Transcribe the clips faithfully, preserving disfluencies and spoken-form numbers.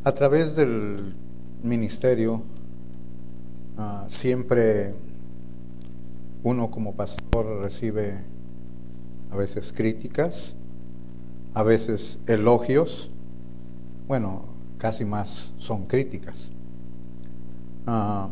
A través del ministerio, uh, siempre uno como pastor recibe a veces críticas, a veces elogios, bueno, casi más son críticas. Uh,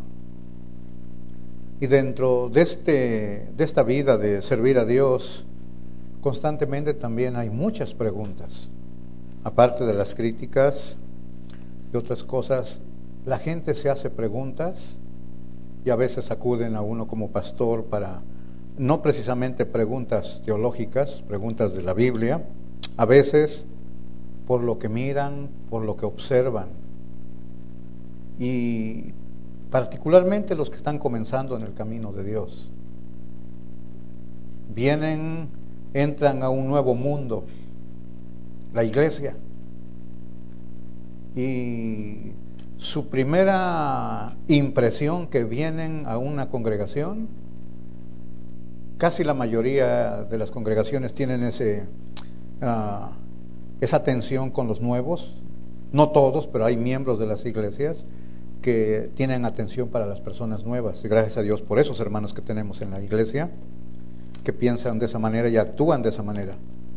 y dentro de, este, de esta vida de servir a Dios, constantemente también hay muchas preguntas. Aparte de las críticas, de otras cosas, la gente se hace preguntas y a veces acuden a uno como pastor para, no precisamente preguntas teológicas, preguntas de la Biblia, a veces por lo que miran, por lo que observan. Y particularmente los que están comenzando en el camino de Dios. Vienen, entran a un nuevo mundo, la iglesia. Y su primera impresión que vienen a una congregación, casi la mayoría de las congregaciones tienen ese, uh, esa tensión con los nuevos, no todos, pero hay miembros de las iglesias que tienen atención para las personas nuevas, y gracias a Dios por esos hermanos que tenemos en la iglesia, que piensan de esa manera y actúan de esa manera.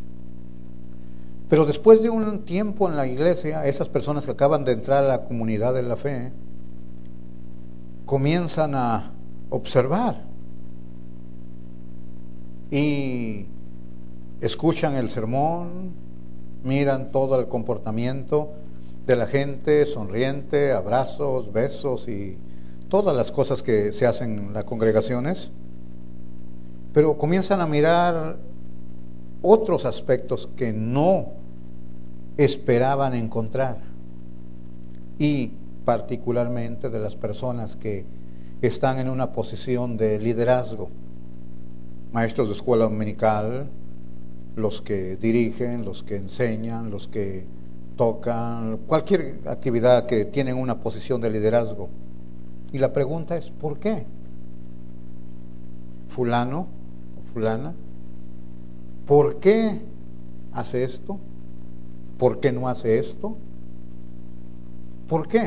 Pero después de un tiempo en la iglesia, esas personas que acaban de entrar a la comunidad de la fe, comienzan a observar y escuchan el sermón, miran todo el comportamiento de la gente, sonriente, abrazos, besos y todas las cosas que se hacen en las congregaciones, pero comienzan a mirar otros aspectos que no esperaban encontrar, y particularmente de las personas que están en una posición de liderazgo, maestros de escuela dominical, los que dirigen, los que enseñan, los que tocan, cualquier actividad que tienen una posición de liderazgo. Y la pregunta es, ¿por qué? Fulano o fulana, ¿por qué hace esto? ¿Por qué no hace esto? ¿Por qué?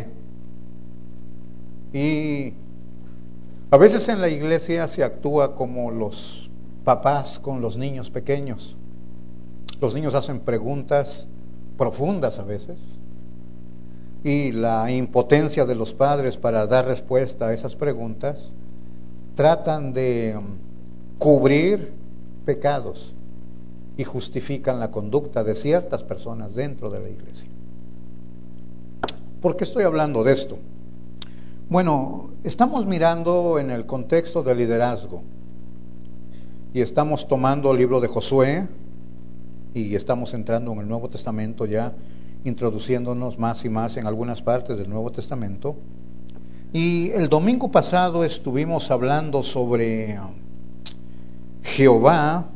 Y a veces en la iglesia se actúa como los papás con los niños pequeños. Los niños hacen preguntas profundas a veces, y la impotencia de los padres para dar respuesta a esas preguntas tratan de cubrir pecados y justifican la conducta de ciertas personas dentro de la iglesia. ¿Por qué estoy hablando de esto? Bueno, estamos mirando en el contexto del liderazgo y estamos tomando el libro de Josué y estamos entrando en el Nuevo Testamento ya, introduciéndonos más y más en algunas partes del Nuevo Testamento. Y el domingo pasado estuvimos hablando sobre Jehová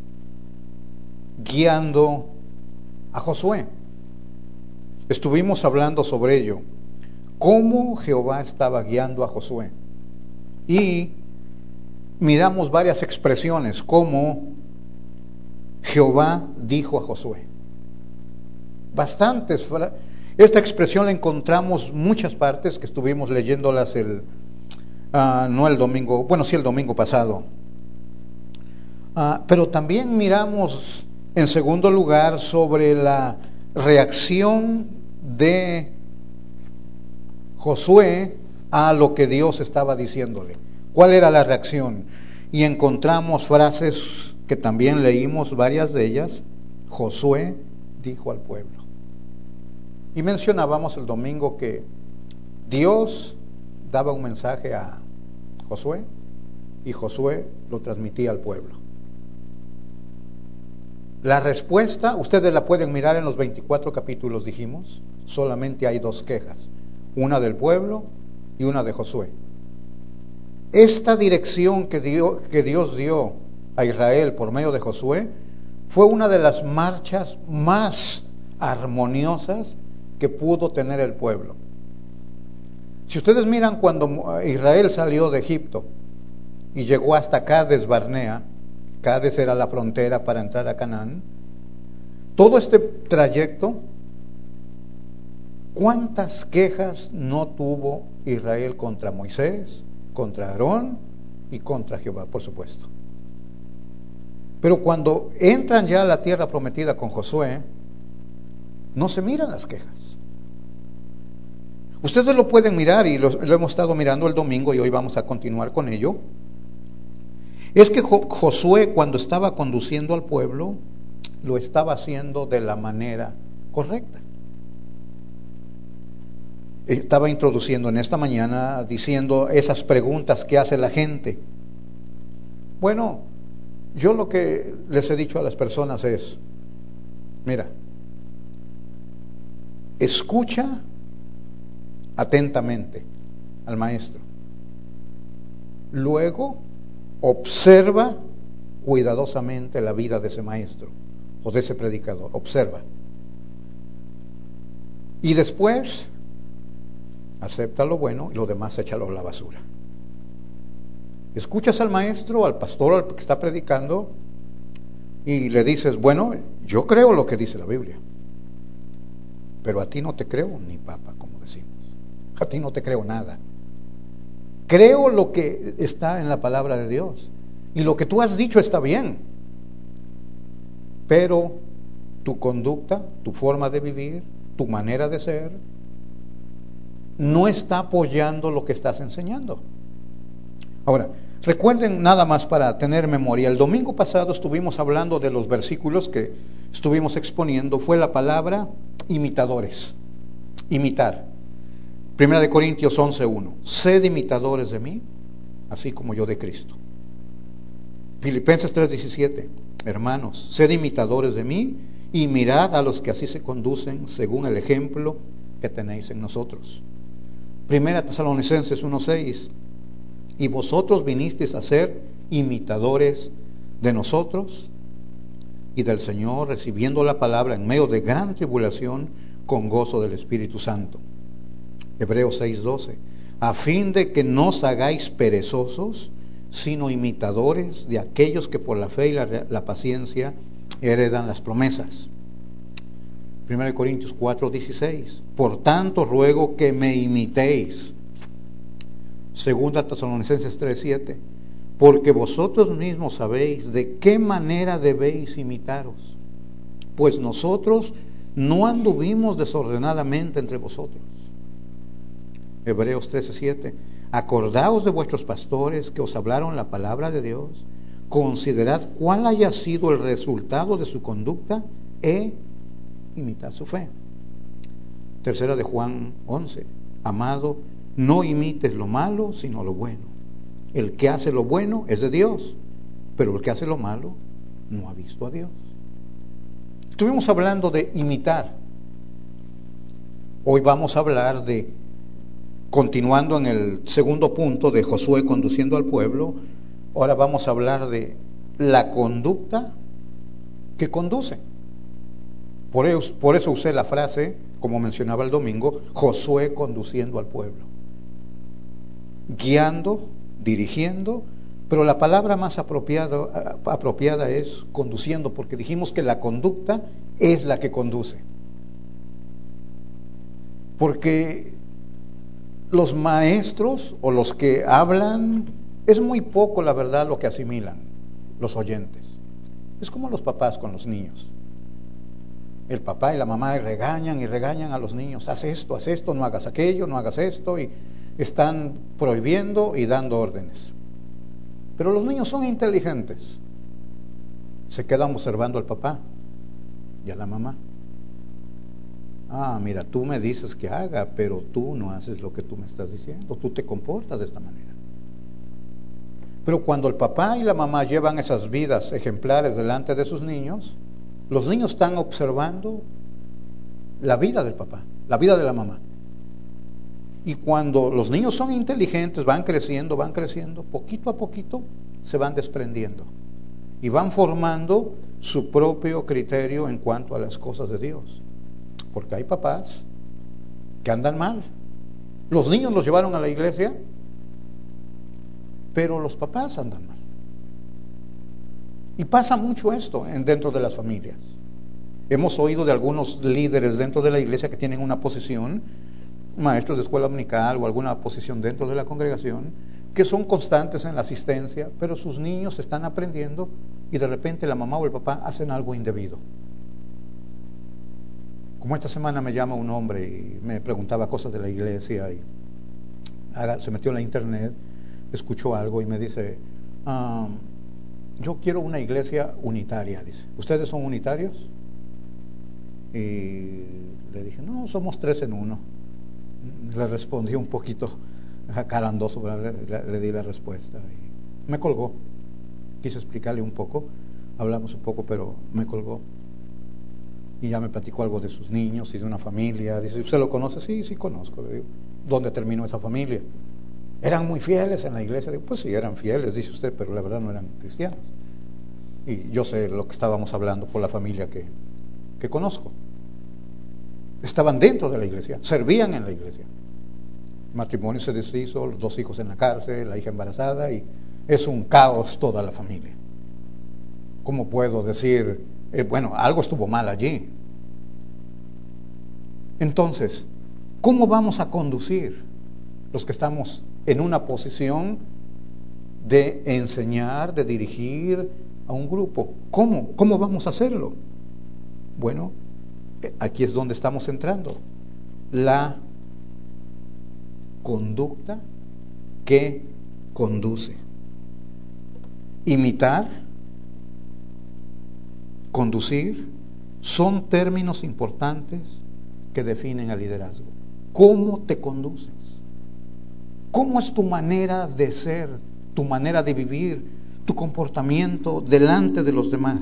guiando a Josué. Estuvimos hablando sobre ello, cómo Jehová estaba guiando a Josué. Y miramos varias expresiones, como Jehová dijo a Josué. Bastantes. Esta expresión la encontramos muchas partes que estuvimos leyéndolas el, uh, no el domingo, bueno, sí el domingo pasado. Uh, pero también miramos en segundo lugar sobre la reacción de Josué a lo que Dios estaba diciéndole. ¿Cuál era la reacción? Y encontramos frases que también leímos, varias de ellas. Josué dijo al pueblo. Y mencionábamos el domingo que Dios daba un mensaje a Josué y Josué lo transmitía al pueblo. La respuesta, ustedes la pueden mirar en los veinticuatro capítulos, dijimos, solamente hay dos quejas, una del pueblo y una de Josué. Esta dirección que Dios, que Dios dio a Israel por medio de Josué fue una de las marchas más armoniosas que pudo tener el pueblo. Si ustedes miran cuando Israel salió de Egipto y llegó hasta Cades Barnea, Cades era la frontera para entrar a Canaán, todo este trayecto ¿Cuántas quejas no tuvo Israel contra Moisés, contra Aarón y contra Jehová, por supuesto? Pero cuando entran ya a la tierra prometida con Josué, no se miran las quejas. Ustedes lo pueden mirar y lo, lo hemos estado mirando el domingo y hoy vamos a continuar con ello. Es que Jo- Josué, cuando estaba conduciendo al pueblo, lo estaba haciendo de la manera correcta. Estaba introduciendo en esta mañana diciendo esas preguntas que hace la gente. Bueno, yo lo que les he dicho a las personas es, mira, escucha atentamente al maestro. Luego, observa cuidadosamente la vida de ese maestro o de ese predicador. Observa. Y después, acepta lo bueno y lo demás échalo a la basura. Escuchas al maestro, al pastor, al que está predicando y le dices, bueno, yo creo lo que dice la Biblia, pero a ti no te creo ni papa, como decimos. A ti no te creo nada. Creo lo que está en la palabra de Dios y lo que tú has dicho está bien, pero tu conducta, tu forma de vivir, tu manera de ser no está apoyando lo que estás enseñando. Ahora, recuerden nada más para tener memoria, el domingo pasado estuvimos hablando de los versículos que estuvimos exponiendo, fue la palabra imitadores, imitar. Primera de Corintios once uno, sed imitadores de mí, así como yo de Cristo. Filipenses tres diecisiete, hermanos, sed imitadores de mí y mirad a los que así se conducen según el ejemplo que tenéis en nosotros. Primera Tesalonicenses uno seis, y vosotros vinisteis a ser imitadores de nosotros y del Señor, recibiendo la palabra en medio de gran tribulación con gozo del Espíritu Santo. Hebreos seis doce, a fin de que no os hagáis perezosos, sino imitadores de aquellos que por la fe y la, la paciencia heredan las promesas. Primera de Corintios cuatro dieciséis, por tanto ruego que me imitéis. Segunda Tesalonicenses tres siete, porque vosotros mismos sabéis de qué manera debéis imitaros, pues nosotros no anduvimos desordenadamente entre vosotros. Hebreos trece siete, acordaos de vuestros pastores que os hablaron la palabra de Dios, considerad cuál haya sido el resultado de su conducta e imitad su fe. Tercera de Juan once, amado, no imites lo malo, sino lo bueno. El que hace lo bueno es de Dios, pero el que hace lo malo no ha visto a Dios. Estuvimos hablando de imitar. Hoy vamos a hablar de, continuando en el segundo punto de Josué conduciendo al pueblo, ahora vamos a hablar de la conducta que conduce. Por eso, por eso usé la frase, como mencionaba el domingo, Josué conduciendo al pueblo. Guiando, dirigiendo, pero la palabra más apropiada, apropiada es conduciendo, porque dijimos que la conducta es la que conduce. Porque los maestros o los que hablan, es muy poco la verdad lo que asimilan los oyentes. Es como los papás con los niños. El papá y la mamá regañan y regañan a los niños, haz esto, haz esto, no hagas aquello, no hagas esto, y están prohibiendo y dando órdenes. Pero los niños son inteligentes. Se quedan observando al papá y a la mamá. Ah, mira, tú me dices que haga, pero tú no haces lo que tú me estás diciendo, tú te comportas de esta manera. Pero cuando el papá y la mamá llevan esas vidas ejemplares delante de sus niños, los niños están observando la vida del papá, la vida de la mamá. Y cuando los niños son inteligentes, van creciendo, van creciendo, poquito a poquito se van desprendiendo y van formando su propio criterio en cuanto a las cosas de Dios. Porque hay papás que andan mal. Los niños los llevaron a la iglesia, pero los papás andan mal. Y pasa mucho esto en, dentro de las familias. Hemos oído de algunos líderes dentro de la iglesia que tienen una posición, maestros de escuela dominical o alguna posición dentro de la congregación, que son constantes en la asistencia, pero sus niños están aprendiendo y de repente la mamá o el papá hacen algo indebido. Como esta semana me llama un hombre y me preguntaba cosas de la iglesia y se metió en la internet, escuchó algo y me dice, um, yo quiero una iglesia unitaria, dice. ¿Ustedes son unitarios? Y le dije, no, somos tres en uno. Le respondí un poquito acarandoso, le, le, le di la respuesta y me colgó. Quise explicarle un poco, hablamos un poco, pero me colgó. Y ya me platicó algo de sus niños y de una familia. Dice, ¿usted lo conoce? Sí, sí conozco. Le digo, ¿dónde terminó esa familia? ¿Eran muy fieles en la iglesia? Digo, pues sí, eran fieles, dice usted, pero la verdad no eran cristianos. Y yo sé lo que estábamos hablando por la familia que, que conozco. Estaban dentro de la iglesia, servían en la iglesia. El matrimonio se deshizo, los dos hijos en la cárcel, la hija embarazada, y es un caos toda la familia. ¿Cómo puedo decir, eh, bueno, algo estuvo mal allí? Entonces, ¿cómo vamos a conducir los que estamos en una posición de enseñar, de dirigir a un grupo? ¿Cómo? ¿Cómo vamos a hacerlo? Bueno, aquí es donde estamos entrando. La conducta que conduce. Imitar, conducir, son términos importantes que definen al liderazgo. ¿Cómo te conduces? ¿Cómo es tu manera de ser, tu manera de vivir, tu comportamiento delante de los demás?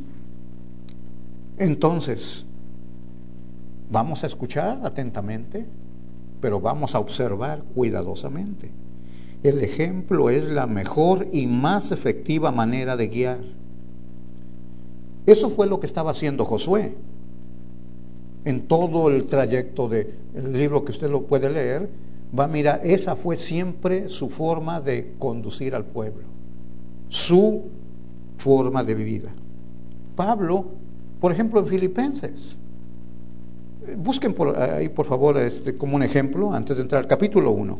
Entonces, vamos a escuchar atentamente, pero vamos a observar cuidadosamente. El ejemplo es la mejor y más efectiva manera de guiar. Eso fue lo que estaba haciendo Josué. En todo el trayecto del libro que usted lo puede leer, va a mirar, esa fue siempre su forma de conducir al pueblo, su forma de vida. Pablo, por ejemplo, en Filipenses, busquen por ahí, por favor, este, como un ejemplo, antes de entrar al capítulo uno.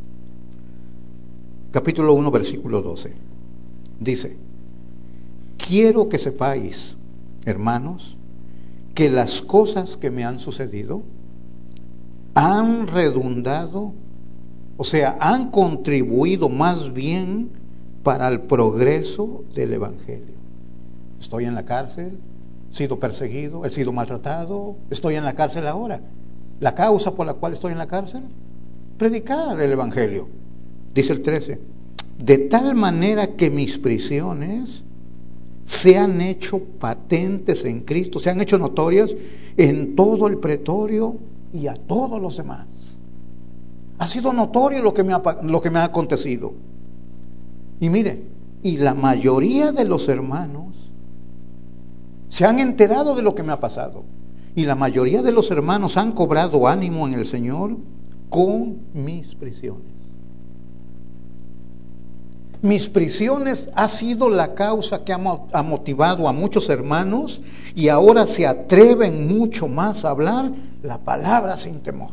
Capítulo uno, versículo doce. Dice, quiero que sepáis, hermanos, que las cosas que me han sucedido han redundado, o sea, han contribuido más bien para el progreso del Evangelio. Estoy en la cárcel, he sido perseguido, he sido maltratado, estoy en la cárcel ahora. ¿La causa por la cual estoy en la cárcel? Predicar el Evangelio. Dice el trece, de tal manera que mis prisiones se han hecho patentes en Cristo, se han hecho notorias en todo el pretorio y a todos los demás. Ha sido notorio lo que me ha, lo que me ha acontecido. Y mire, y la mayoría de los hermanos se han enterado de lo que me ha pasado. Y la mayoría de los hermanos han cobrado ánimo en el Señor con mis prisiones. Mis prisiones ha sido la causa que ha motivado a muchos hermanos y ahora se atreven mucho más a hablar la palabra sin temor.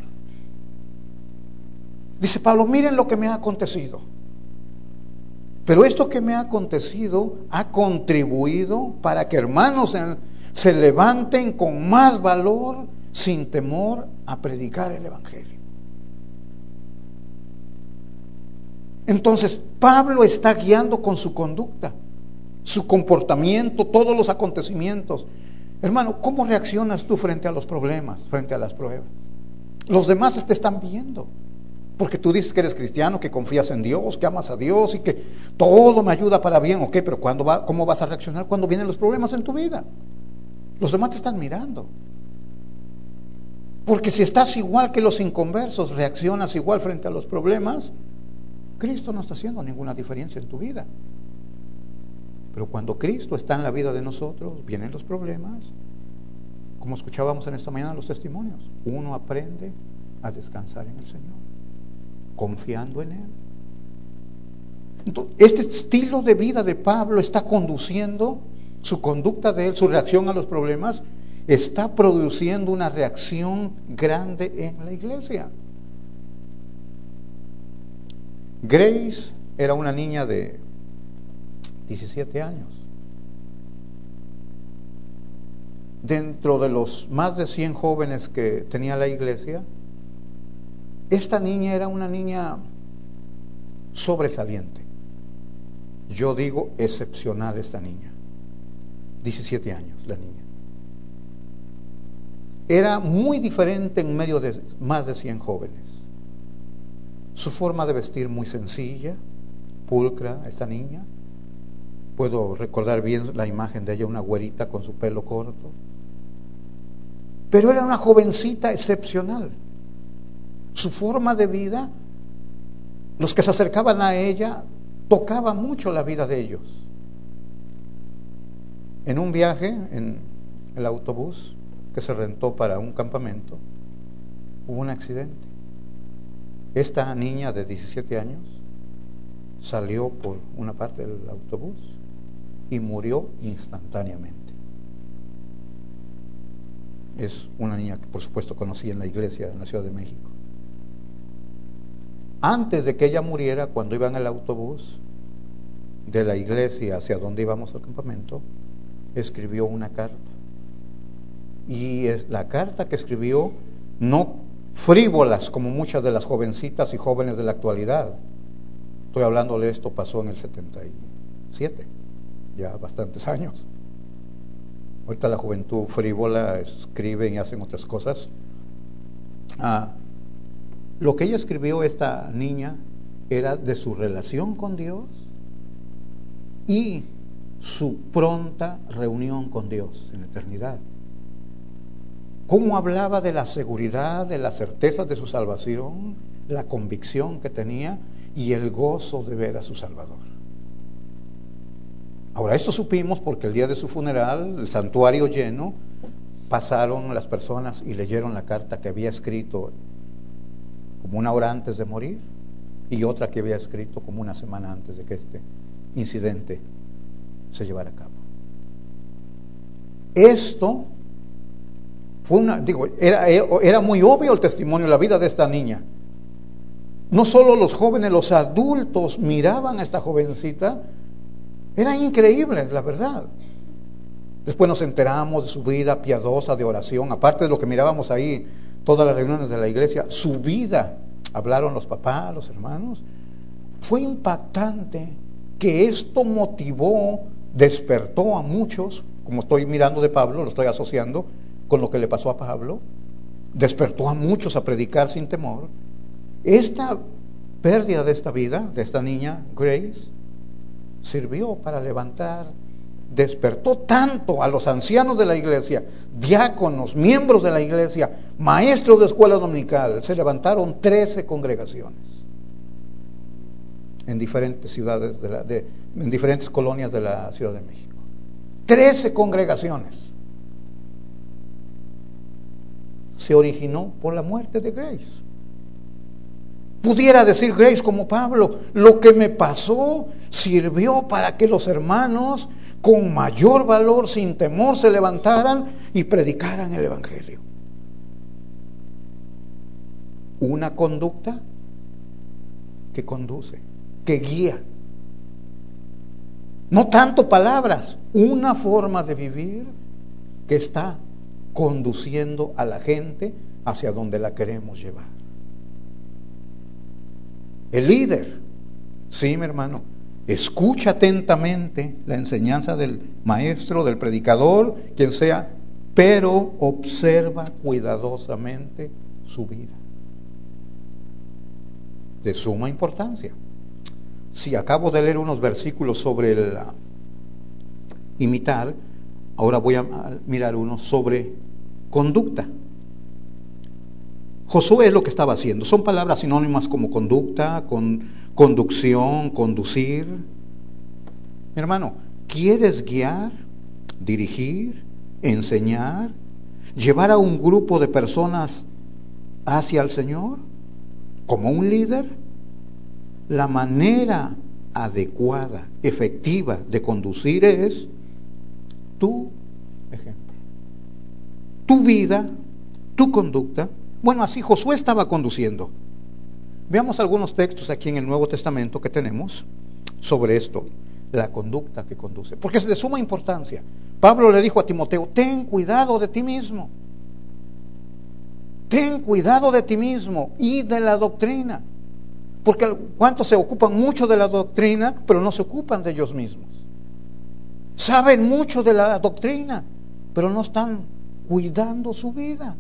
Dice Pablo, miren lo que me ha acontecido. Pero esto que me ha acontecido ha contribuido para que hermanos se levanten con más valor, sin temor, a predicar el Evangelio. Entonces, Pablo está guiando con su conducta, su comportamiento, todos los acontecimientos. Hermano, ¿cómo reaccionas tú frente a los problemas, frente a las pruebas? Los demás te están viendo, porque tú dices que eres cristiano, que confías en Dios, que amas a Dios y que todo me ayuda para bien. Ok, pero ¿cuándo va, ¿cómo vas a reaccionar cuando vienen los problemas en tu vida? Los demás te están mirando. Porque si estás igual que los inconversos, reaccionas igual frente a los problemas, Cristo no está haciendo ninguna diferencia en tu vida. Pero cuando Cristo está en la vida de nosotros, vienen los problemas. Como escuchábamos en esta mañana los testimonios, uno aprende a descansar en el Señor, confiando en Él. Entonces, este estilo de vida de Pablo está conduciendo su conducta de él, su reacción a los problemas, está produciendo una reacción grande en la iglesia. Grace era una niña de diecisiete años. Dentro de los más de cien jóvenes que tenía la iglesia, esta niña era una niña sobresaliente. Yo digo excepcional esta niña. diecisiete años la niña. Era muy diferente en medio de más de cien jóvenes. Su forma de vestir muy sencilla, pulcra, esta niña. Puedo recordar bien la imagen de ella, una güerita con su pelo corto. Pero era una jovencita excepcional. Su forma de vida, los que se acercaban a ella, tocaba mucho la vida de ellos. En un viaje, en el autobús que se rentó para un campamento, hubo un accidente. Esta niña de diecisiete años salió por una parte del autobús y murió instantáneamente. Es una niña que por supuesto conocí en la iglesia en la Ciudad de México. Antes de que ella muriera, cuando iba en el autobús de la iglesia hacia donde íbamos al campamento, escribió una carta. Y es la carta que escribió, no frívolas como muchas de las jovencitas y jóvenes de la actualidad. Estoy hablando de esto, pasó en el setenta y siete, ya bastantes años. Ahorita la juventud frívola escriben y hacen otras cosas. Ah, lo que ella escribió, esta niña, era de su relación con Dios y su pronta reunión con Dios en la eternidad. Cómo hablaba de la seguridad, de la certeza de su salvación, la convicción que tenía y el gozo de ver a su Salvador. Ahora, esto supimos porque el día de su funeral, el santuario lleno, pasaron las personas y leyeron la carta que había escrito como una hora antes de morir y otra que había escrito como una semana antes de que este incidente se llevara a cabo. Esto fue una, digo, era, era muy obvio el testimonio de la vida de esta niña. No solo los jóvenes, los adultos miraban a esta jovencita. Era increíble, la verdad. Después nos enteramos de su vida piadosa, de oración, aparte de lo que mirábamos ahí, todas las reuniones de la iglesia, su vida, hablaron los papás, los hermanos. Fue impactante que esto motivó, despertó a muchos, como estoy mirando de Pablo, lo estoy asociando con lo que le pasó a Pablo, despertó a muchos a predicar sin temor. Esta pérdida de esta vida, de esta niña, Grace, sirvió para levantar, despertó tanto a los ancianos de la iglesia, diáconos, miembros de la iglesia, maestros de escuela dominical. Se levantaron trece congregaciones en diferentes ciudades, de la, de, en diferentes colonias de la Ciudad de México. trece congregaciones. Se originó por la muerte de Grace. Pudiera decir Grace como Pablo, lo que me pasó sirvió para que los hermanos con mayor valor, sin temor, se levantaran y predicaran el evangelio. Una conducta que conduce, que guía. No tanto palabras, una forma de vivir que está conduciendo a la gente hacia donde la queremos llevar. El líder, sí, mi hermano, escucha atentamente la enseñanza del maestro, del predicador, quien sea, pero observa cuidadosamente su vida. De suma importancia. Si acabo de leer unos versículos sobre el uh, imitar, ahora voy a mirar unos sobre conducta. Josué es lo que estaba haciendo. Son palabras sinónimas como conducta, con, conducción, conducir. Mi hermano, ¿quieres guiar, dirigir, enseñar, llevar a un grupo de personas hacia el Señor como un líder? La manera adecuada, efectiva de conducir es tu ejemplo. tu vida, tu conducta. Bueno, así Josué estaba conduciendo. Veamos algunos textos aquí en el Nuevo Testamento que tenemos sobre esto, la conducta que conduce, porque es de suma importancia. Pablo le dijo a Timoteo, ten cuidado de ti mismo, ten cuidado de ti mismo y de la doctrina, porque cuántos se ocupan mucho de la doctrina, pero no se ocupan de ellos mismos. Saben mucho de la doctrina, pero no están cuidando su vida.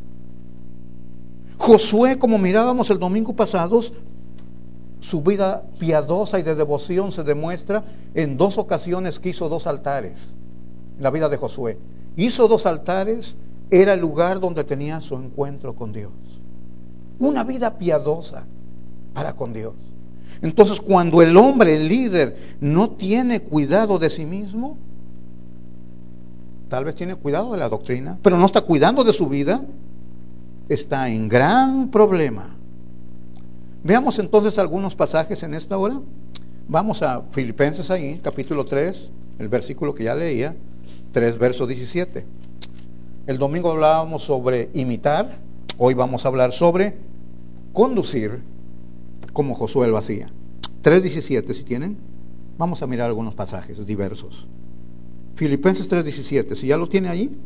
Josué, como mirábamos el domingo pasado, su vida piadosa y de devoción se demuestra en dos ocasiones que hizo dos altares. La vida de Josué. Hizo dos altares, era el lugar donde tenía su encuentro con Dios. Una vida piadosa para con Dios. Entonces, cuando el hombre, el líder, no tiene cuidado de sí mismo, tal vez tiene cuidado de la doctrina, pero no está cuidando de su vida, está en gran problema. Veamos entonces algunos pasajes en esta hora. Vamos a Filipenses ahí, capítulo tres, el versículo que ya leía, tres, verso diecisiete. El domingo hablábamos sobre imitar, hoy vamos a hablar sobre conducir como Josué lo hacía. tres diecisiete, si tienen, vamos a mirar algunos pasajes diversos. Filipenses tres diecisiete, si ya lo tiene allí,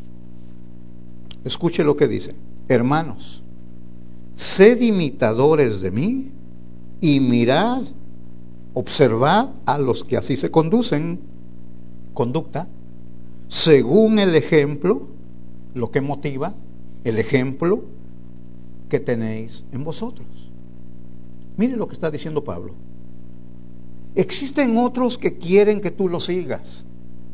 escuche lo que dice. Hermanos, sed imitadores de mí y mirad, observad a los que así se conducen, conducta, según el ejemplo, lo que motiva, el ejemplo que tenéis en vosotros. Mire lo que está diciendo Pablo. Existen otros que quieren que tú los sigas.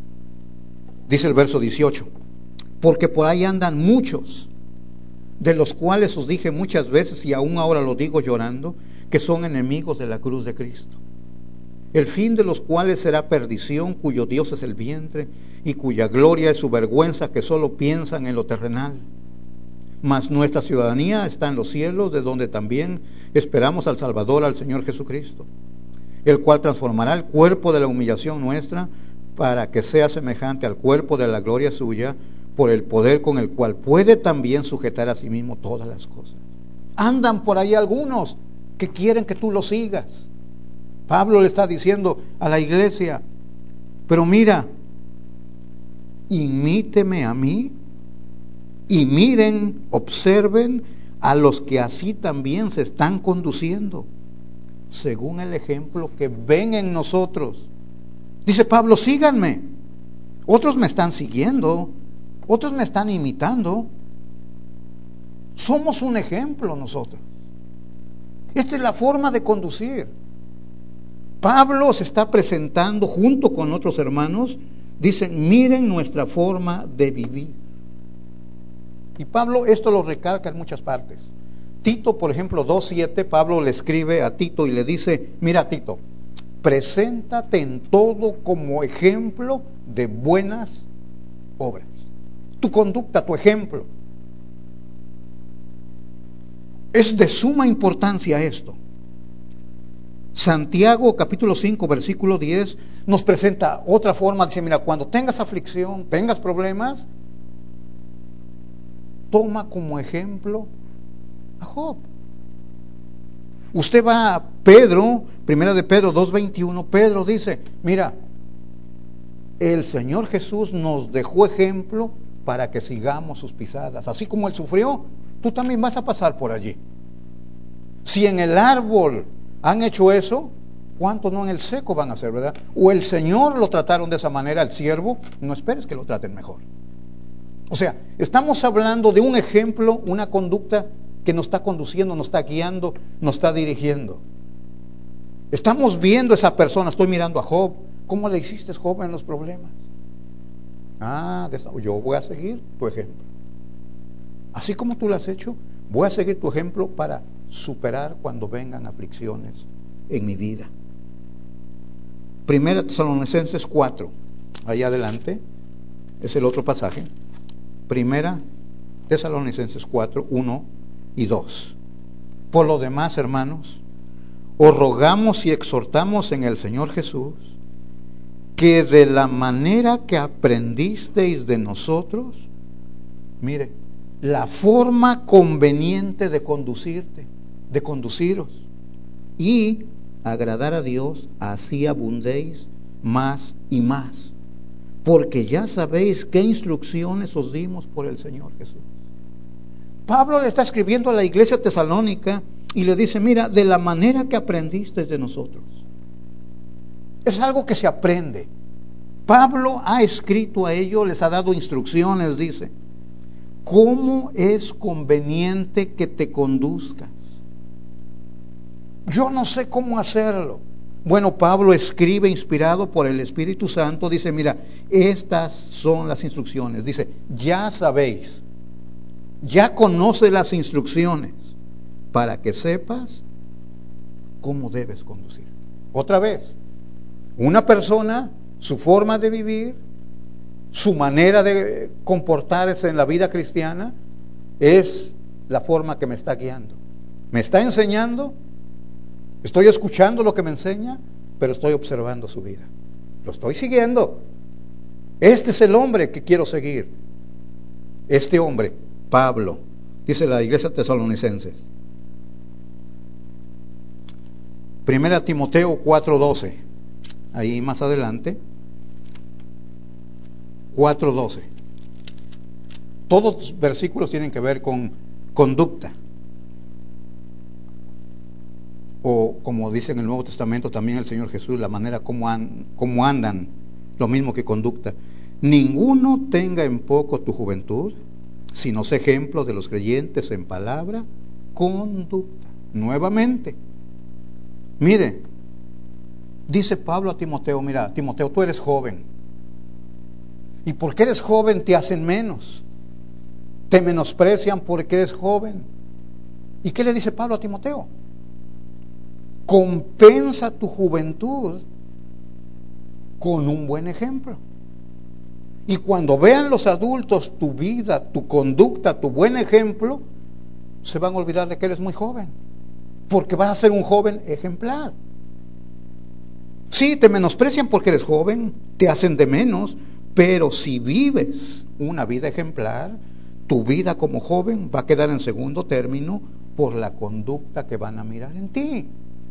Dice el verso dieciocho, porque por ahí andan muchos, de los cuales os dije muchas veces y aún ahora lo digo llorando, que son enemigos de la cruz de Cristo, el fin de los cuales será perdición, cuyo Dios es el vientre y cuya gloria es su vergüenza, que solo piensan en lo terrenal. Mas nuestra ciudadanía está en los cielos, de donde también esperamos al Salvador, al Señor Jesucristo, el cual transformará el cuerpo de la humillación nuestra para que sea semejante al cuerpo de la gloria suya, por el poder con el cual puede también sujetar a sí mismo todas las cosas. Andan por ahí algunos que quieren que tú los sigas. Pablo le está diciendo a la iglesia, pero mira, imíteme a mí y miren, observen a los que así también se están conduciendo, según el ejemplo que ven en nosotros. Dice Pablo, síganme. Otros me están siguiendo, otros me están imitando. Somos un ejemplo nosotros. Esta es la forma de conducir. Pablo se está presentando junto con otros hermanos, dicen, miren nuestra forma de vivir. Y Pablo esto lo recalca en muchas partes. Tito, por ejemplo, dos siete, Pablo le escribe a Tito y le dice, mira Tito, preséntate en todo como ejemplo de buenas obras. Tu conducta, tu ejemplo. Es de suma importancia esto. Santiago capítulo cinco versículo diez nos presenta otra forma, dice, mira, cuando tengas aflicción, tengas problemas, toma como ejemplo a Job. Usted va a Pedro, primera de Pedro dos veintiuno, Pedro dice, mira, el Señor Jesús nos dejó ejemplo para que sigamos sus pisadas. Así como Él sufrió, tú también vas a pasar por allí. Si en el árbol han hecho eso, ¿cuánto no en el seco van a hacer, verdad? O el Señor lo trataron de esa manera, al siervo, no esperes que lo traten mejor. O sea, estamos hablando de un ejemplo, una conducta que nos está conduciendo, nos está guiando, nos está dirigiendo. Estamos viendo a esa persona, estoy mirando a Job. ¿Cómo le hiciste, Job, en los problemas? Ah, yo voy a seguir tu ejemplo. Así como tú lo has hecho, voy a seguir tu ejemplo para superar cuando vengan aflicciones en mi vida. Primera Tesalonicenses cuatro, allá adelante, es el otro pasaje. Primera Tesalonicenses cuatro, uno y dos. Por lo demás, hermanos, os rogamos y exhortamos en el Señor Jesús que de la manera que aprendisteis de nosotros, Mire, la forma conveniente de conducirte, de conduciros y agradar a Dios, así abundéis más y más, porque ya sabéis qué instrucciones os dimos por el Señor Jesús. Pablo le está escribiendo a la iglesia tesalónica y le dice, mira, de la manera que aprendiste de nosotros. Es algo que se aprende. Pablo ha escrito a ellos, les ha dado instrucciones, dice, ¿cómo es conveniente que te conduzcas? Yo no sé cómo hacerlo. Bueno, Pablo escribe inspirado por el Espíritu Santo, dice, mira, estas son las instrucciones. Dice, ya sabéis, ya conoces las instrucciones para que sepas cómo debes conducir. Otra vez, una persona, su forma de vivir, su manera de comportarse en la vida cristiana, es la forma que me está guiando. Me está enseñando, estoy escuchando lo que me enseña, pero estoy observando su vida. Lo estoy siguiendo. Este es el hombre que quiero seguir. Este hombre, Pablo, dice la iglesia tesalonicenses. Primera Timoteo cuatro doce, ahí más adelante, cuatro doce. Todos los versículos tienen que ver con conducta. O como dice en el Nuevo Testamento también el Señor Jesús, la manera como, an, como andan, lo mismo que conducta. Ninguno tenga en poco tu juventud, sino sé ejemplo de los creyentes en palabra, conducta. Nuevamente, mire, dice Pablo a Timoteo, mira, Timoteo, tú eres joven, y porque eres joven te hacen menos, te menosprecian porque eres joven. ¿Y qué le dice Pablo a Timoteo? Compensa tu juventud con un buen ejemplo. Y cuando vean los adultos tu vida, tu conducta, tu buen ejemplo, se van a olvidar de que eres muy joven, porque vas a ser un joven ejemplar. Sí, te menosprecian porque eres joven, te hacen de menos, pero si vives una vida ejemplar, tu vida como joven va a quedar en segundo término por la conducta que van a mirar en ti.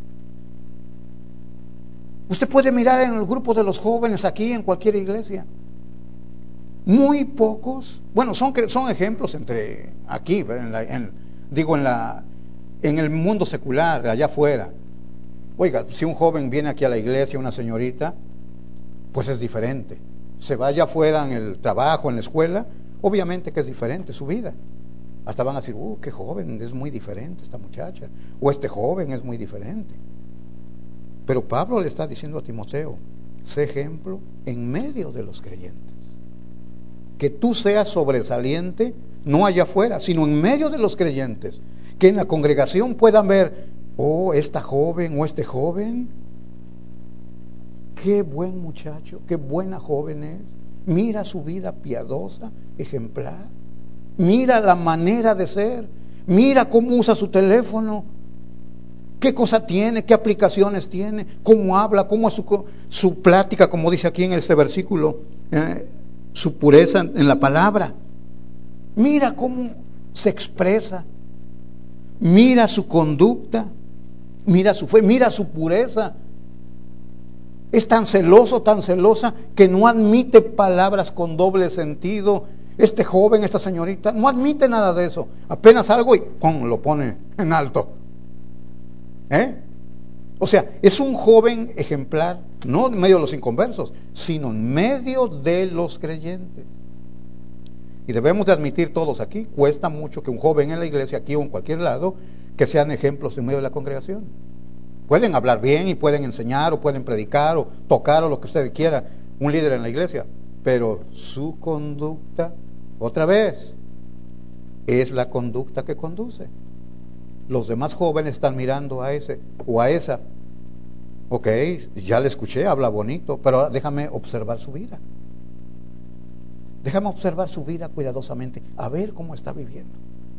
Usted puede mirar en el grupo de los jóvenes aquí, en cualquier iglesia. Muy pocos, bueno, son, son ejemplos entre aquí, en la, en, digo en, la, en el mundo secular, allá afuera. Oiga, si un joven viene aquí a la iglesia, una señorita, pues es diferente. Se va allá afuera en el trabajo, en la escuela, obviamente que es diferente su vida. Hasta van a decir, uh, qué joven, es muy diferente esta muchacha, o este joven es muy diferente. Pero Pablo le está diciendo a Timoteo, sé ejemplo en medio de los creyentes. Que tú seas sobresaliente, no allá afuera, sino en medio de los creyentes. Que en la congregación puedan ver, oh, esta joven o este joven, qué buen muchacho, qué buena joven es. Mira su vida piadosa, ejemplar. Mira la manera de ser. Mira cómo usa su teléfono. ¿Qué cosa tiene? ¿Qué aplicaciones tiene? ¿Cómo habla? ¿Cómo es su, su plática? Como dice aquí en este versículo, eh, su pureza en la palabra. Mira cómo se expresa. Mira su conducta. Mira su fe. Mira su pureza. Es tan celoso, tan celosa, que no admite palabras con doble sentido. Este joven, esta señorita, no admite nada de eso. Apenas algo y ¡pum!, lo pone en alto. ¿Eh? O sea, es un joven ejemplar, no en medio de los inconversos, sino en medio de los creyentes. Y debemos de admitir todos aquí, cuesta mucho que un joven en la iglesia, aquí o en cualquier lado, que sean ejemplos en medio de la congregación. Pueden hablar bien y pueden enseñar o pueden predicar o tocar o lo que usted quiera, un líder en la iglesia, pero su conducta, otra vez, es la conducta que conduce. Los demás jóvenes están mirando a ese o a esa. Ok, ya le escuché, habla bonito, pero ahora déjame observar su vida. Déjame observar su vida cuidadosamente, a ver cómo está viviendo.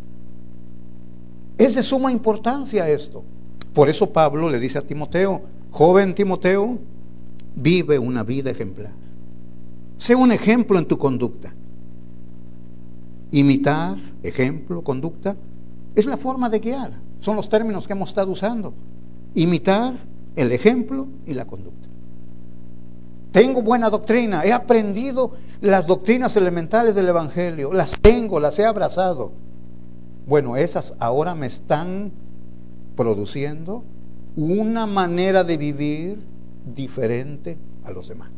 Es de suma importancia esto. Por eso Pablo le dice a Timoteo, joven Timoteo, vive una vida ejemplar. Sé un ejemplo en tu conducta. Imitar, ejemplo, conducta, es la forma de guiar. Son los términos que hemos estado usando. Imitar, el ejemplo y la conducta. Tengo buena doctrina, he aprendido las doctrinas elementales del Evangelio, las tengo, las he abrazado. Bueno, esas ahora me están produciendo una manera de vivir diferente a los demás.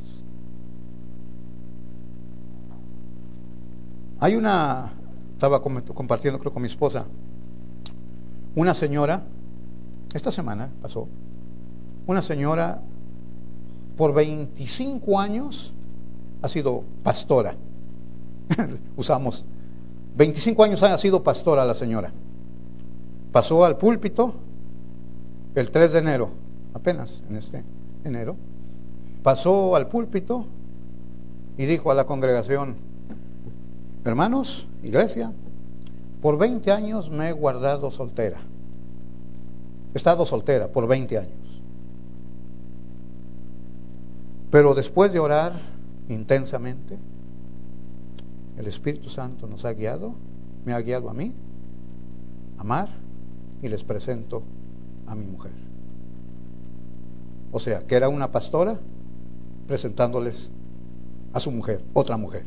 Hay una, estaba compartiendo creo con mi esposa, una señora, esta semana pasó, una señora por veinticinco años ha sido pastora. Usamos, veinticinco años ha sido pastora la señora. Pasó al púlpito el tres de enero, apenas en este enero. Pasó al púlpito y dijo a la congregación: hermanos, iglesia, por veinte años me he guardado soltera. He estado soltera por veinte años. Pero después de orar intensamente, el Espíritu Santo nos ha guiado, me ha guiado a mí, a amar, y les presento a mi mujer. O sea, que era una pastora presentándoles a su mujer, otra mujer.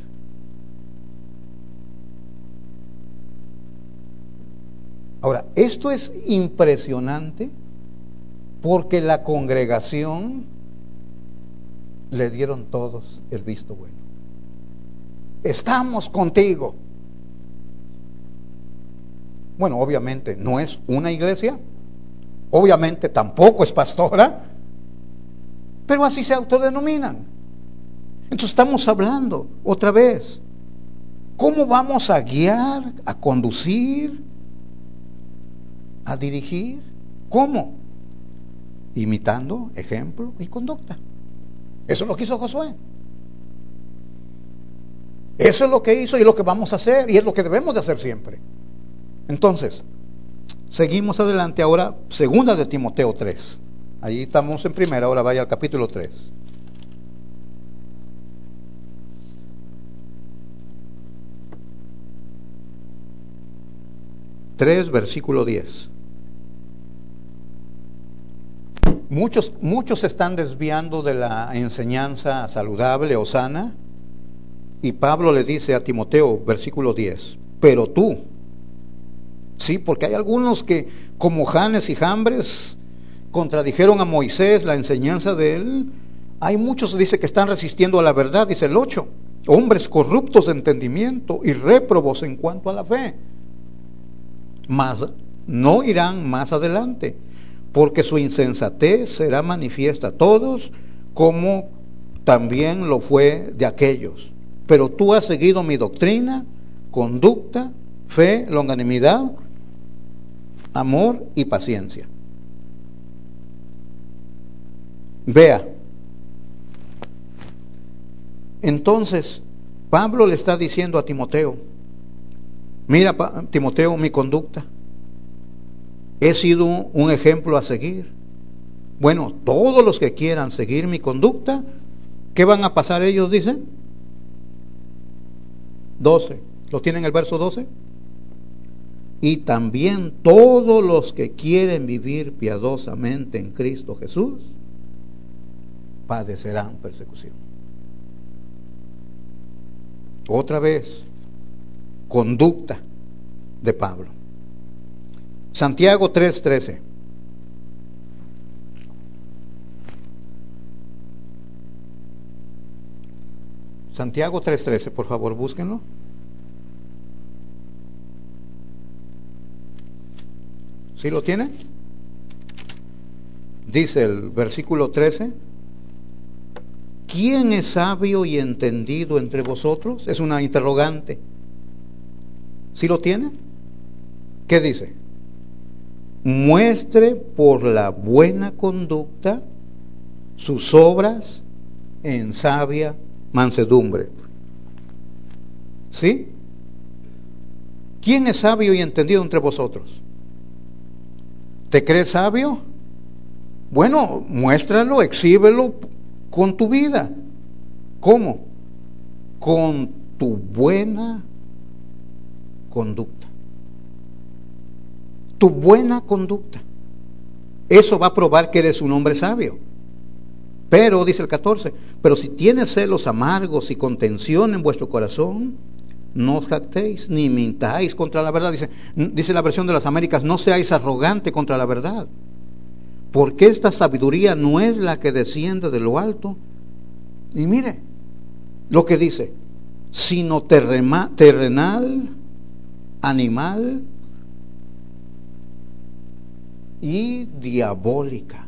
Ahora, esto es impresionante porque la congregación le dieron todos el visto bueno. Estamos contigo. Bueno, obviamente no es una iglesia, obviamente tampoco es pastora, pero así se autodenominan. Entonces estamos hablando otra vez, ¿cómo vamos a guiar, a conducir, a dirigir? ¿Cómo? Imitando ejemplo y conducta. Eso es lo que hizo Josué. Eso es lo que hizo y lo que vamos a hacer, y es lo que debemos de hacer siempre. Entonces, seguimos adelante ahora, segunda de Timoteo tres. Allí estamos en primera, ahora vaya al capítulo tres. tres, versículo diez. Muchos, muchos se están desviando de la enseñanza saludable o sana, y Pablo le dice a Timoteo, versículo diez, pero tú, sí, porque hay algunos que, como Janes y Jambres, contradijeron a Moisés la enseñanza de él. Hay muchos, dice, que están resistiendo a la verdad, dice el ocho, hombres corruptos de entendimiento y réprobos en cuanto a la fe, mas no irán más adelante, porque su insensatez será manifiesta a todos, como también lo fue de aquellos. Pero tú has seguido mi doctrina, conducta, fe, longanimidad, amor y paciencia. Vea, entonces Pablo le está diciendo a Timoteo: mira, Timoteo, mi conducta, he sido un ejemplo a seguir. Bueno, todos los que quieran seguir mi conducta, ¿qué van a pasar ellos? Dicen doce, ¿lo tienen el verso doce? Y también todos los que quieren vivir piadosamente en Cristo Jesús padecerán persecución. Otra vez, conducta de Pablo. Santiago tres trece. Santiago tres trece, por favor, búsquenlo. ¿Sí lo tiene? Dice el versículo trece: ¿quién es sabio y entendido entre vosotros? Es una interrogante. ¿Sí lo tiene? ¿Qué dice? Muestre por la buena conducta sus obras en sabia mansedumbre. ¿Sí? ¿Quién es sabio y entendido entre vosotros? ¿Te crees sabio? Bueno, muéstralo, exhíbelo con tu vida. ¿Cómo? Con tu buena conducta. Tu buena conducta. Eso va a probar que eres un hombre sabio. Pero, dice el catorce, pero si tienes celos amargos y contención en vuestro corazón, no os jactéis ni mintáis contra la verdad. Dice, dice la versión de las Américas, no seáis arrogante contra la verdad. Porque esta sabiduría no es la que desciende de lo alto. Y mire lo que dice, sino terrema, terrenal, animal y diabólica.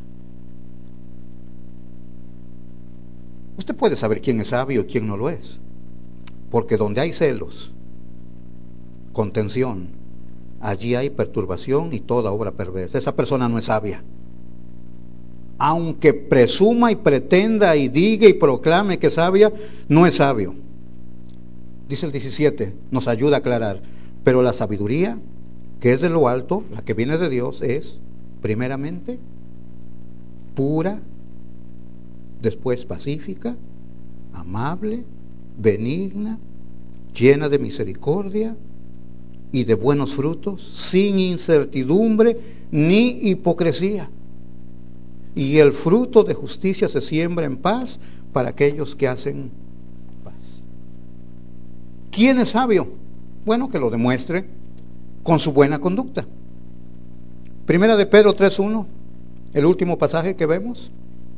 Usted puede saber quién es sabio y quién no lo es, porque donde hay celos, contención, allí hay perturbación y toda obra perversa. Esa persona no es sabia. Aunque presuma y pretenda y diga y proclame que es sabia, no es sabio. Dice el diecisiete, nos ayuda a aclarar, pero la sabiduría que es de lo alto, la que viene de Dios, es primeramente pura, después pacífica, amable, benigna, llena de misericordia y de buenos frutos, sin incertidumbre ni hipocresía. Y el fruto de justicia se siembra en paz para aquellos que hacen paz. ¿Quién es sabio? Bueno, que lo demuestre con su buena conducta. Primera de Pedro tres uno, el último pasaje que vemos.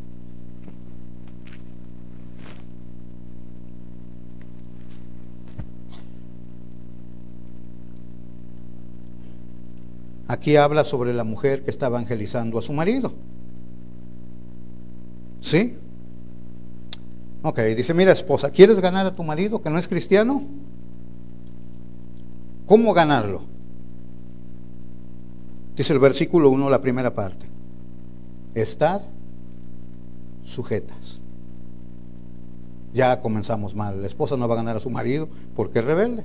Aquí habla sobre la mujer que está evangelizando a su marido. ¿Sí? Ok, dice, mira esposa, ¿quieres ganar a tu marido que no es cristiano? ¿Cómo ganarlo? Dice el versículo uno, la primera parte. Estad sujetas. Ya comenzamos mal. La esposa no va a ganar a su marido porque es rebelde.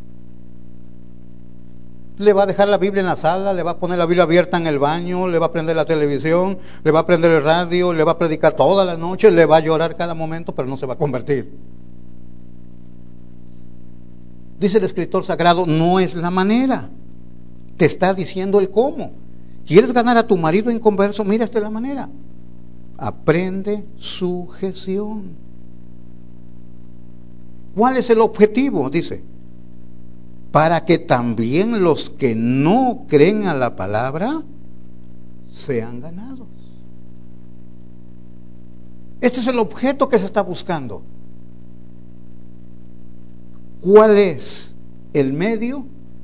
Le va a dejar la Biblia en la sala, le va a poner la Biblia abierta en el baño, le va a prender la televisión, le va a prender el radio, le va a predicar toda la noche, le va a llorar cada momento, pero no se va a convertir. Dice el escritor sagrado, no es la manera. Te está diciendo el cómo. ¿Quieres ganar a tu marido inconverso? Mira, esta es la manera. Aprende sujeción. ¿Cuál es el objetivo? Dice, para que también los que no creen a la palabra sean ganados. Este es el objeto que se está buscando. ¿Cuál es el medio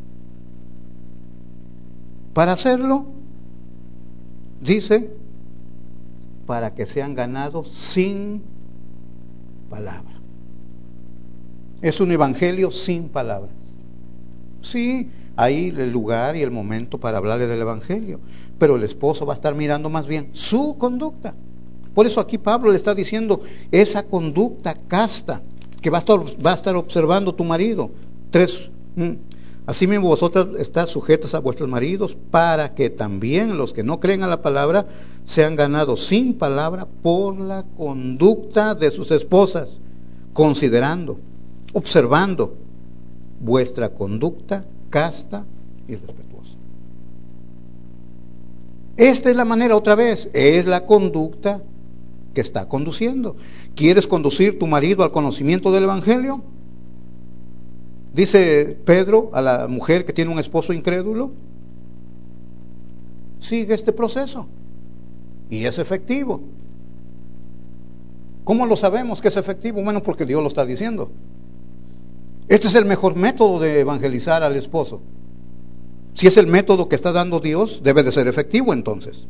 para hacerlo? Dice, para que sean ganados sin palabra. Es un evangelio sin palabras. Sí, hay el lugar y el momento para hablarle del evangelio, pero el esposo va a estar mirando más bien su conducta. Por eso aquí Pablo le está diciendo esa conducta casta que va a estar, va a estar observando tu marido. Tres, así mismo vosotras estás sujetas a vuestros maridos, para que también los que no creen a la palabra sean ganados sin palabra por la conducta de sus esposas, considerando, observando vuestra conducta casta y respetuosa. Esta es la manera, otra vez, es la conducta que está conduciendo. ¿Quieres conducir tu marido al conocimiento del evangelio? Dice Pedro a la mujer que tiene un esposo incrédulo, sigue este proceso y es efectivo. ¿Cómo lo sabemos que es efectivo? Bueno, porque Dios lo está diciendo. Este es el mejor método de evangelizar al esposo. Si es el método que está dando Dios, debe de ser efectivo entonces.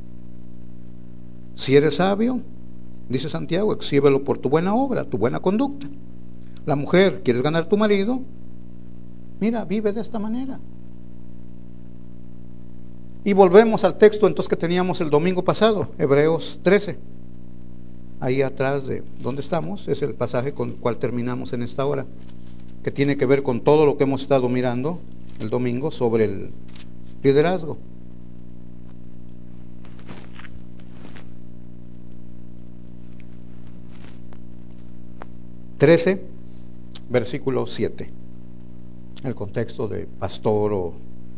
Si eres sabio, dice Santiago, exhíbelo por tu buena obra, tu buena conducta. La mujer, ¿quieres ganar tu marido? Mira, vive de esta manera. Y volvemos al texto entonces que teníamos el domingo pasado, Hebreos trece. Ahí atrás de donde estamos, es el pasaje con el cual terminamos en esta hora, que tiene que ver con todo lo que hemos estado mirando el domingo sobre el liderazgo. trece, versículo siete. el contexto de pastor o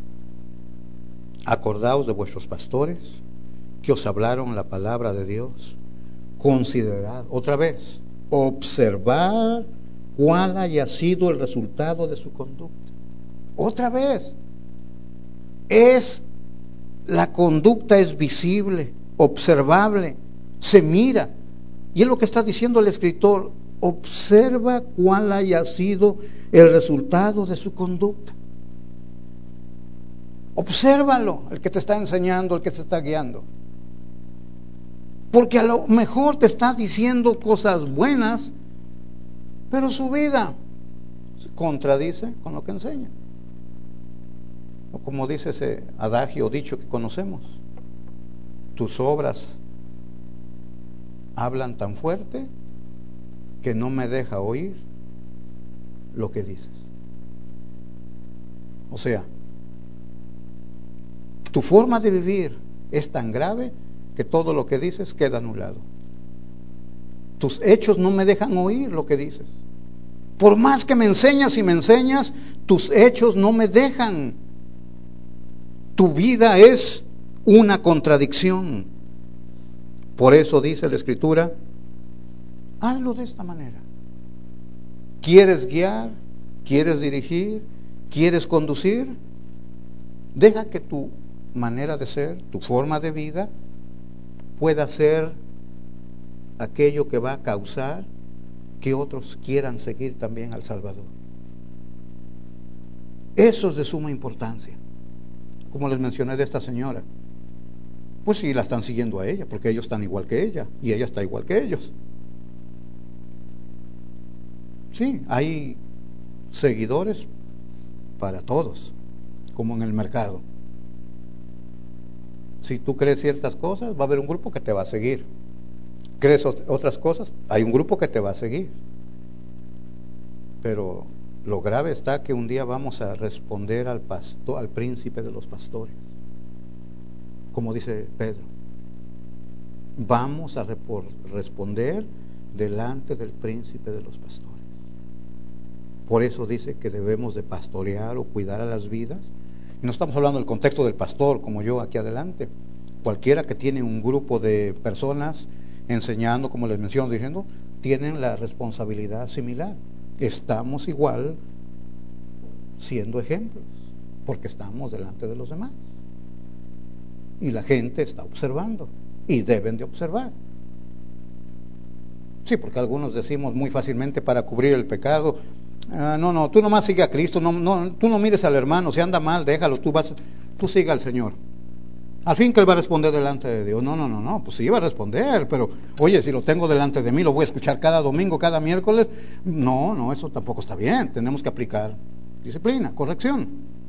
acordaos de vuestros pastores que os hablaron la palabra de Dios. Considerad, otra vez, observar cuál haya sido el resultado de su conducta. Otra vez, es la conducta es visible, observable, se mira. Y es lo que está diciendo el escritor, observa cuál haya sido el resultado de su conducta. Obsérvalo, el que te está enseñando, el que te está guiando. Porque a lo mejor te está diciendo cosas buenas, pero su vida se contradice con lo que enseña. O como dice ese adagio o dicho que conocemos, tus obras hablan tan fuerte que no me deja oír lo que dices. O sea, tu forma de vivir es tan grave que todo lo que dices queda anulado. Tus hechos no me dejan oír lo que dices. Por más que me enseñas y me enseñas, tus hechos no me dejan. Tu vida es una contradicción. Por eso dice la Escritura, hazlo de esta manera. ¿Quieres guiar? ¿Quieres dirigir? ¿Quieres conducir? Deja que tu manera de ser, tu forma de vida, pueda ser aquello que va a causar que otros quieran seguir también al Salvador. Eso es de suma importancia. Como les mencioné de esta señora, pues sí, la están siguiendo a ella, porque ellos están igual que ella, y ella está igual que ellos. Sí, hay seguidores para todos, como en el mercado. Si tú crees ciertas cosas, va a haber un grupo que te va a seguir. ¿Crees otras cosas? Hay un grupo que te va a seguir. Pero lo grave está que un día vamos a responder al pastor, al príncipe de los pastores. Como dice Pedro, vamos a repor, responder delante del príncipe de los pastores. Por eso dice que debemos de pastorear o cuidar a las vidas. No estamos hablando del contexto del pastor, como yo aquí adelante. Cualquiera que tiene un grupo de personas enseñando, como les menciono, diciendo, tienen la responsabilidad similar. Estamos igual siendo ejemplos, porque estamos delante de los demás. Y la gente está observando, y deben de observar. Sí, porque algunos decimos muy fácilmente para cubrir el pecado, ah, no, no, tú nomás sigue a Cristo, no, no, tú no mires al hermano, si anda mal, déjalo, tú vas, tú sigue al Señor. Al fin que Él va a responder delante de Dios. No, no, no, no, pues sí va a responder, pero oye, si lo tengo delante de mí, lo voy a escuchar cada domingo, cada miércoles. No, no, eso tampoco está bien. Tenemos que aplicar disciplina, corrección.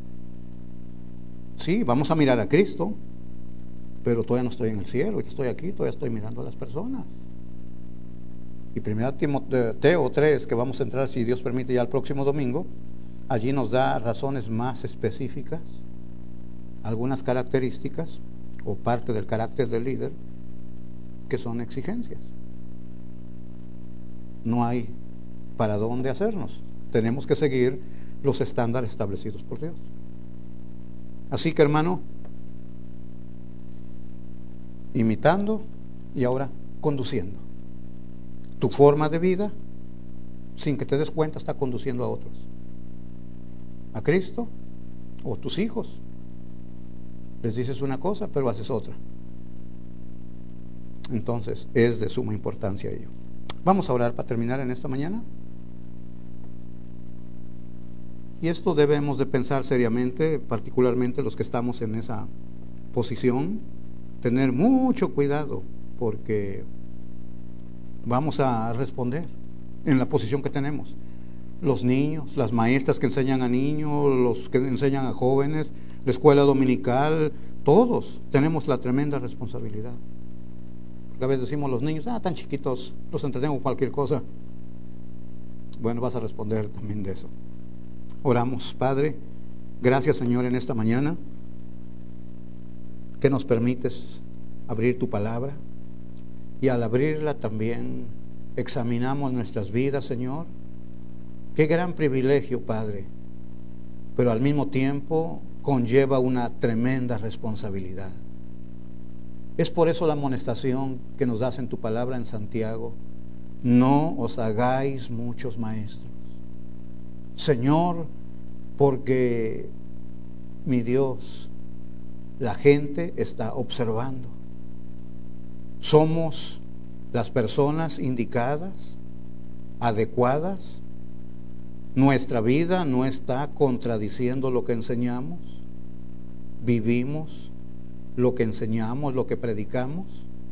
Sí, vamos a mirar a Cristo, pero todavía no estoy en el cielo, y estoy aquí, todavía estoy mirando a las personas. Y primero Timoteo tres, que vamos a entrar, si Dios permite, ya el próximo domingo, allí nos da razones más específicas, algunas características o parte del carácter del líder que son exigencias. No hay para dónde hacernos. Tenemos que seguir los estándares establecidos por Dios. Así que, hermano, imitando y ahora conduciendo. Tu forma de vida, sin que te des cuenta, está conduciendo a otros. A Cristo o tus hijos. Les dices una cosa, pero haces otra. Entonces, es de suma importancia ello. Vamos a orar para terminar en esta mañana. Y esto debemos de pensar seriamente, particularmente los que estamos en esa posición, tener mucho cuidado, porque vamos a responder en la posición que tenemos. Los niños, las maestras que enseñan a niños, los que enseñan a jóvenes, la escuela dominical, todos tenemos la tremenda responsabilidad. Porque a veces decimos los niños, ah, tan chiquitos, los entretengo con cualquier cosa. Bueno, vas a responder también de eso. Oramos, Padre, gracias Señor en esta mañana, que nos permites abrir tu palabra, y al abrirla también examinamos nuestras vidas, Señor. Qué gran privilegio, Padre, pero al mismo tiempo conlleva una tremenda responsabilidad. Es por eso la amonestación que nos das en tu palabra en Santiago: no os hagáis muchos maestros. Señor, porque mi Dios, la gente está observando. Somos las personas indicadas, adecuadas. Nuestra vida no está contradiciendo lo que enseñamos. Vivimos lo que enseñamos, lo que predicamos.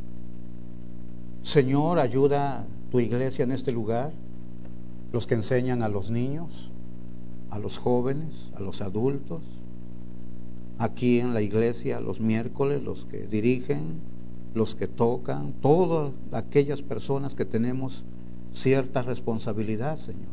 Señor, ayuda a tu iglesia en este lugar, los que enseñan a los niños, a los jóvenes, a los adultos, aquí en la iglesia los miércoles, los que dirigen, los que tocan, todas aquellas personas que tenemos cierta responsabilidad, Señor.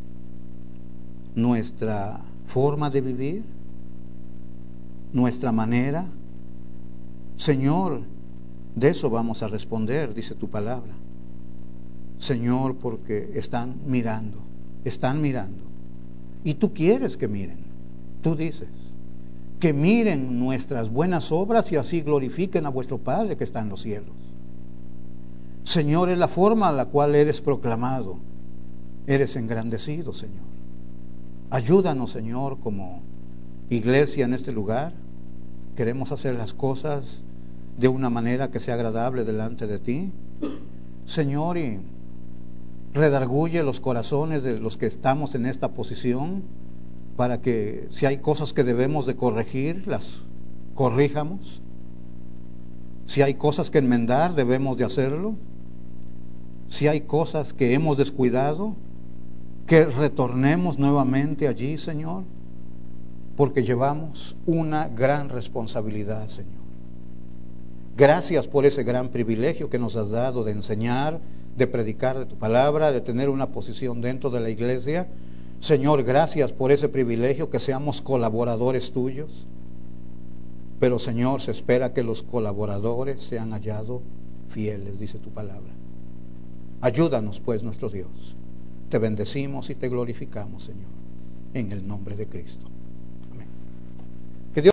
Nuestra forma de vivir, nuestra manera, Señor, de eso vamos a responder, dice tu palabra. Señor, porque están mirando, están mirando. Y tú quieres que miren, tú dices, que miren nuestras buenas obras y así glorifiquen a vuestro Padre que está en los cielos. Señor, es la forma en la cual eres proclamado, eres engrandecido, Señor. Ayúdanos, Señor, como iglesia en este lugar. Queremos hacer las cosas de una manera que sea agradable delante de ti, Señor, y redarguye los corazones de los que estamos en esta posición, para que si hay cosas que debemos de corregir, las corrijamos. Si hay cosas que enmendar, debemos de hacerlo. Si hay cosas que hemos descuidado, que retornemos nuevamente allí, Señor, porque llevamos una gran responsabilidad, Señor. Gracias por ese gran privilegio que nos has dado de enseñar, de predicar de tu palabra, de tener una posición dentro de la iglesia. Señor, gracias por ese privilegio, que seamos colaboradores tuyos. Pero, Señor, se espera que los colaboradores sean hallados fieles, dice tu palabra. Ayúdanos, pues, nuestro Dios. Te bendecimos y te glorificamos, Señor, en el nombre de Cristo.